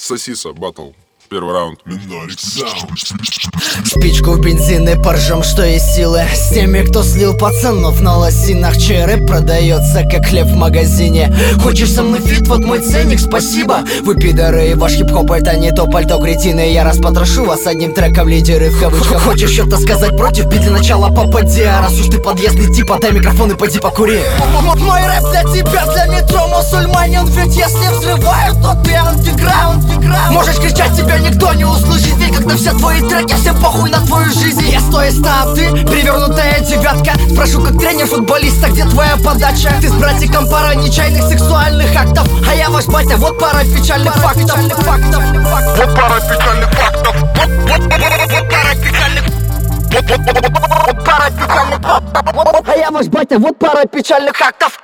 Сосиса, батл. Первый раунд. Спичку в бензин и поржем, что есть силы. С теми, кто слил пацанов на лосинах, чей рэп продается, как хлеб в магазине. Хочешь со мной фит, вот мой ценник, спасибо. Вы пидоры, и ваш хип-хоп это не то пальто кретины. Я раз потрошу вас одним треком, лидеры в кавычках. Хочешь что-то сказать против, бит для начала попади. А раз уж ты подъездный тип, отдай микрофон и пойди покури. Мой рэп для тебя, для метро мусульманин. Ведь если взрывают, то ты андеграунд. Можешь кричать, тебя никто не услышит. Ведь когда все твои треки, всем похуй на твою жизнь. Я стой, стоп, ты перевернутая девятка. Спрошу как тренер футболиста, где твоя подача? Ты с братиком пара нечаянных сексуальных актов, а я ваш батя, вот пара печальных фактов. Вот пара печальных фактов. Вот пара печальных. Вот пара печальных фактов. А я ваш батя, вот пара печальных фактов.